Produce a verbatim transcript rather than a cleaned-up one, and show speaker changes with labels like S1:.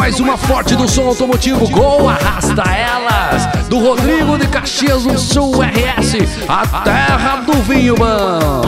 S1: mais uma forte do som automotivo. Gol, arrasta elas. Do Rodrigo de Caxias do Sul R S, a terra do vinho bom.